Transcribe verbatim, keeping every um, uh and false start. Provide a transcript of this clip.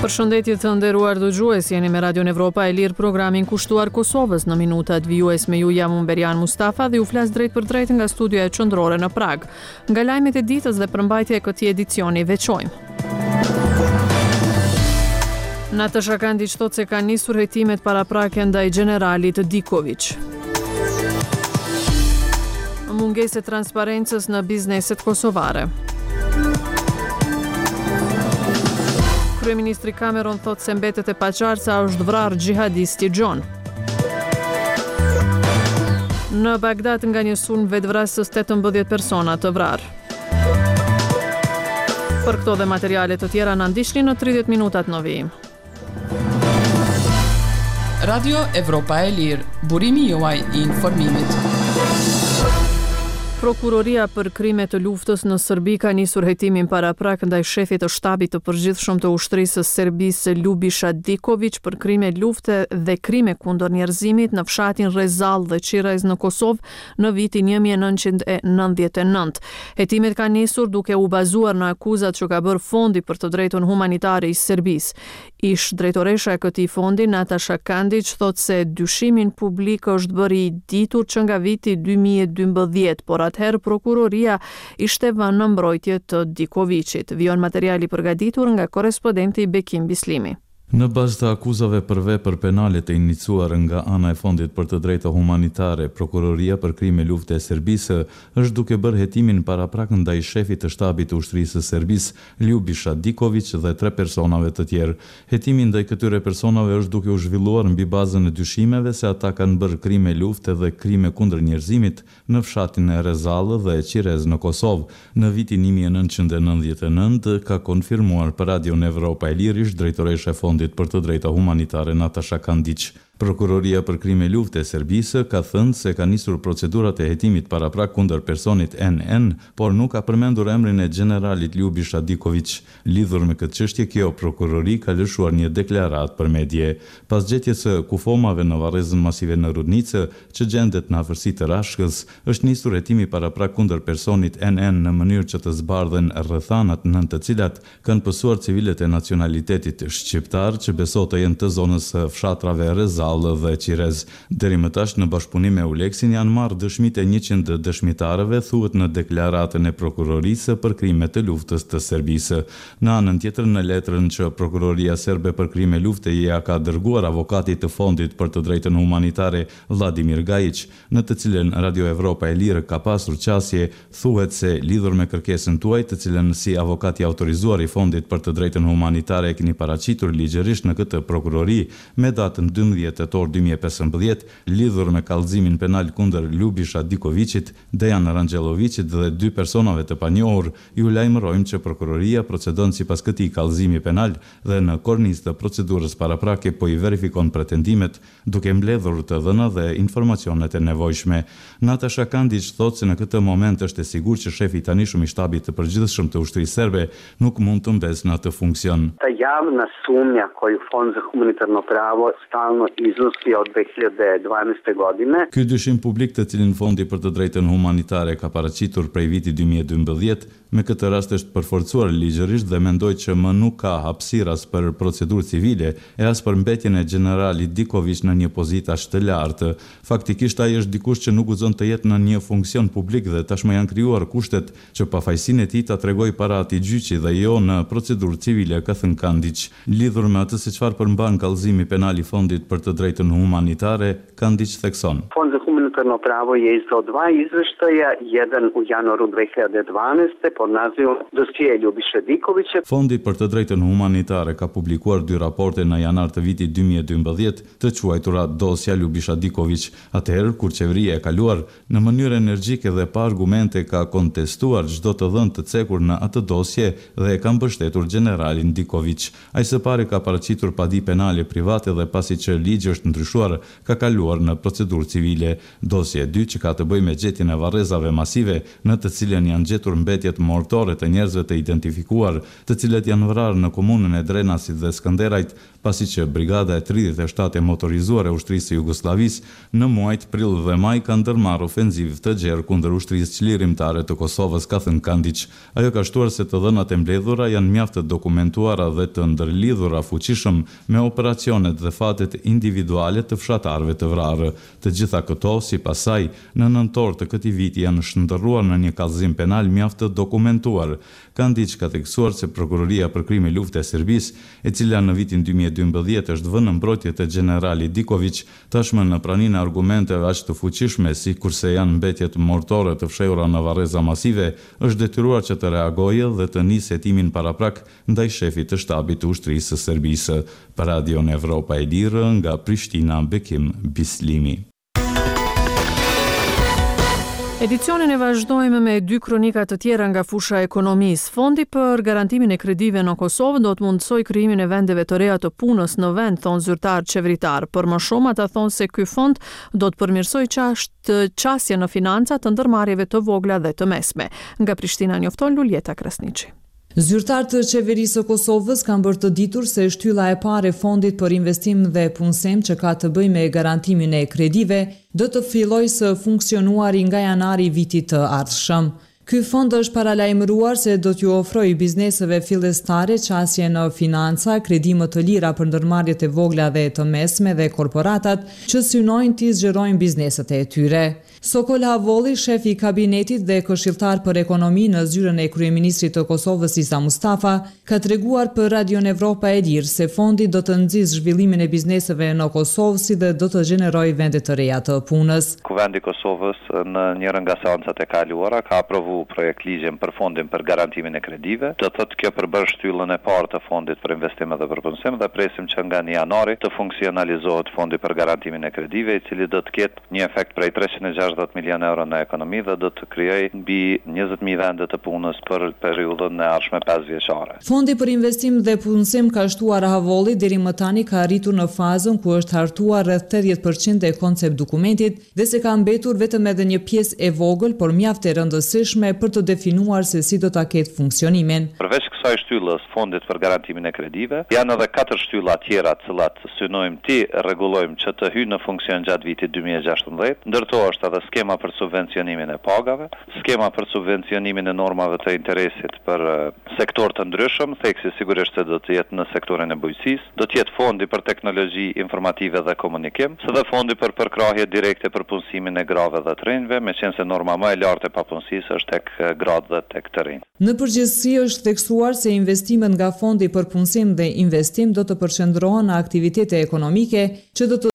Përshëndetje të nderuar dëgjues, jeni me Radio Evropa e Lirë, programin kushtuar Kosovës. Në minutat vijues me ju jam unë Berian Mustafa dhe ju flas drejt për drejt nga studioja qendrore në Prag. Nga lajmet e ditës dhe përmbajtja e këtij edicioni veçojmë. Natasha Kandić thotë se ka nisur hetimet paraprake ndaj generalit Diković. Mungesë e transparencës në bizneset kosovare. Kryeministri Cameron thotë se mbetet e paqartë sa është vrarë xhihadisti John. Në Bagdad nga një sulm vetvrasës tetëmbëdhjetë persona të vrarë. Për këto dhe materiale të tjera na ndiqni në tridhjetë minutat në vijim. Radio Evropa e Lirë, burimi juaj i informimit. Prokuroria për krime të luftës në Serbi ka nisur hetimin paraprak ndaj shefit të shtabit të përgjithshëm të ushtrisë së Serbisë Ljubisha Diković për krime lufte dhe krime kundër njerëzimit në fshatin Rezall dhe Qirez në Kosovë në vitin një mijë e nëntëqind e nëntëdhjetë e nëntë. Hetimet kanë nisur duke u bazuar në akuzat që ka bërë Fondi për të drejtën humanitare i Serbisë. Ish drejtoresha e këtij fondi, Natasha Kandić, thotë se dyshimin publik është bërë i ditur që nga viti dy mijë e dymbëdhjetë, por atëherë prokuroria ishte vënë në mbrojtje të Dikovićit. Vijon materiali përgatitur nga korrespondenti Bekim Bislimi. Në bazë të akuzave për vepër penale të iniciuar nga ana e Fondit për të drejta humanitare, Prokuroria për krime lufte e Serbisë është duke bërë hetimin paraprak ndaj shefit të shtabit të ushtrisë së Serbisë, Ljubisha Diković dhe tre personave të tjerë. Hetimi ndaj këtyre personave është duke u zhvilluar mbi bazën e dyshimeve se ata kanë bërë krime lufte dhe krime kundër njerëzimit në fshatin e Rezall dhe Qirez në Kosovë. Në vitin një mijë e nëntëqind e nëntëdhjetë e nëntë ka konfirmuar për Radio Evropa e Lirë ish drejtoresha e Fondit për të drejta humanitare Natasha Kandić. Prokuroria për krime lufte e Serbisë ka thënë se ka nisur procedurat e hetimit paraprak kundër personit N N, por nuk ka përmendur emrin e generalit Ljubisha Diković. Lidhur me këtë çështje, kjo prokurori ka lëshuar një deklaratë për medje. Pas gjetjes së kufomave në varrezën masive në Rudnicë, që gjendet në afërsi të Rashkës, është nisur hetimi paraprak kundër personit N N në mënyrë që të zbardhen rrethanat nën të cilat kanë pësuar civilet e nacionalitetit shqiptar që besohet të jenë të zonës së fshatrave Rezall dhe Qirez. Deri më tash në bashkëpunim me Uleksin janë marrë dëshmitë e njëqind dëshmitarëve, thuhet në deklaratën e prokurorisë për krime të luftës të Serbisë. Në anën tjetër, në letrën që prokuroria serbe për krime lufte ja ka dërguar avokatit të Fondit për të drejtën humanitare Vladimir Gajić, në të cilën Radio Evropa e Lirë ka pasur qasje, thuhet se lidhur me kërkesën tuaj, të cilën si avokat i autorizuar i Fondit për të drejtën humanitare e keni paraqitur ligjërisht në këtë prokurori me datën dymbëdhjetë tetor dy mijë e pesëmbëdhjetë, lidhur me kallëzimin penal kundër Ljubisha Dikovićit, Dejan Ranxhellovićit dhe dy personave të panjohur, ju lajmërojmë që prokuroria procedon sipas këtij kallëzimi penal dhe në kornizë të procedurës paraprake po i verifikon pretendimet, duke mbledhur të dhëna dhe informacionet e nevojshme. Natasha Kandić thotë se në këtë moment është e sigurt që shefi i tanishëm i shtabit të përgjithshëm të ushtrisë serbe nuk mund të mbesë në atë funksion. Ta javna sumnja koju Fond za humanitarno pravo stalno iznosi od dve hiljade e dvanaeste godine. Ky dyshim publik të cilin Fondi për të drejtën humanitare ka paraqitur prej vitit dy mijë e dymbëdhjetë, me këtë rast është përforcuar ligjërisht dhe mendoj që më nuk ka hapësirë as për procedurë civile e as për mbetjen e generalit Diković në një pozitë aq të lartë. Faktikisht ai është dikush që nuk guxon të jetë në një funksion publik dhe tashmë janë krijuar kushtet që pafajësinë e tij ta tregojë para atij gjyqi dhe jo në procedurë civile, ka thënë Kandić. Lidhur me atë se çfarë përmban kallëzimi penal i Fondit për të drejtën humanitare, Kandić thekson. Fond za humanitarno pravo je izdao dva izveštaja, jedan u januaru dve hiljade e dvanaeste pod nazivom Dosije Ljubiše Dikovića. Fondi për të drejtën humanitare ka publikuar dy raporte në janar të vitit dy mijë e dymbëdhjetë, të quajtura Dosja Ljubisha Diković. Atëherë kur qeveria e kaluar në mënyrë energjike dhe pa argumente ka kontestuar çdo të dhënë të cekur në atë dosje dhe e ka mbështetur generalin Diković. Ai së pari ka paraqitur padi penale private dhe pasi që ligji është ndryshuar, ka kaluar në procedurë civile. Dosje e dytë që ka të bëjë me gjetjen e varrezave masive në të cilën janë gjetur mbetjet mortore të njerëzve të identifikuar, të cilët janë vrarë në komunën e Drenasit dhe Skënderajt, pasi që Brigada e tridhjetë e shtatë e motorizuar e ushtrisë së Jugosllavisë në muajt prill dhe maj ka ndërmarrë ofenziv të gjerë kundër ushtrisë çlirimtare të Kosovës, ka thënë Kandić. Ajo ka shtuar se të dhënat e mbledhura janë mjaft të dokumentuara dhe të ndërlidhura fuqishëm me operacionet dhe fatet individuale të fshatarëve të vrarë. Të gjitha këto, sipas saj, në nëntor të këtij viti janë shndërruar në një kallëzim penal mjaft të dokumentuar. Kandić ka theksuar se prokuroria për krime lufte e Serbisë, e cila në vitin dy mijë e dymbëdhjetë është vënë në mbrojtje të generali Diković, tashmë në praninë e argumenteve aq të fuqishme si kurse janë mbetjet mortore të fshehura në varreza masive, është detyruar që të reagojë dhe të nisë hetimin paraprak ndaj shefit të shtabit të ushtrisë së Serbisë. Për Radion Evropa e Lirë, nga Prishtina, Bekim Bislimi. Edicionin e vazhdojmë me dy kronika të tjera nga fusha e ekonomisë. Fondi për garantimin e kredive në Kosovë do të mundësoj krijimin e vendeve të reja të punës në vend, thonë zyrtar qeveritar. Por më shumë ata thonë se ky fond do të përmirësoj qashtë qasje në financa të ndërmarrjeve të vogla dhe të mesme. Nga Prishtina njofton Luljeta Krasniqi. Zyrtar të qeverisë së Kosovës kanë bërë të ditur se shtylla e parë e fondit për investim dhe punësim që ka të bëjë me garantimin e kredive do të fillojë së funksionuari nga janari i vitit të ardhshëm. Ky fond është paralajmëruar se do t'ju ofrojë bizneseve fillestare qasje në financa, kredi më të lira për ndërmarrjet e vogla dhe të mesme dhe korporatat që synojnë t'i zgjerojnë bizneset e tyre. Sokol Havolli, shefi i kabinetit dhe këshilltar për ekonomi në zyrën e kryeministrit të Kosovës Isa Mustafa, ka treguar për Radion Evropa e Lirë se fondi do të nxjisë zhvillimin e bizneseve në Kosovë si dhe do të gjenerojë vende të reja të punës. Kuvendi i Kosovës në njërin nga seancat e kaluara ka aprovu projekt ligjen për fondin për garantimin e kredive. Do thotë kjo përbën shtyllën e parë të fondit për investime dhe për punësim dhe presim që nga një janari të funksionalizohet fondi për garantimin e kredive, i cili do të ketë një efekt prej treqind e gjashtëdhjetë milion euro në ekonomi dhe do të krijojë mbi njëzet mijë vende të punës për periudhën e ardhshme pesë vjeçare. Fondi për investim dhe punësim ka shtuar Havolli deri më tani ka arritur në fazën ku është hartuar rreth tetëdhjetë përqind e koncept dokumentit dhe se ka mbetur vetëm edhe një pjesë e vogël por mjaft e rëndësishme për të definuar se si do ta ketë funksionimin. Përveç kësaj shtyllës fondit për garantimin e kredive, janë edhe katër shtylla tjera të cilat synojmë ti rregullojmë që të hyjnë në funksion gjatë vitit dy mijë e gjashtëdhjetë. Ndërto është edhe skema për subvencionimin e pagave, skema për subvencionimin e normave të interesit për sektor të ndryshëm, theksi sigurisht se do të jetë në sektorin e bujqësisë, do të jetë fondi për teknologji informative dhe komunikim, së dhe fondi për përkrahje direkte për punësimin e grave dhe të rinjve, meqense norma më e lartë e papunësisë është tek gratë dhe tek të rinj. Në përgjithësi është theksuar se investimet nga fondi për punësim dhe investim do të përqendrohen në aktivitete ekonomike që do të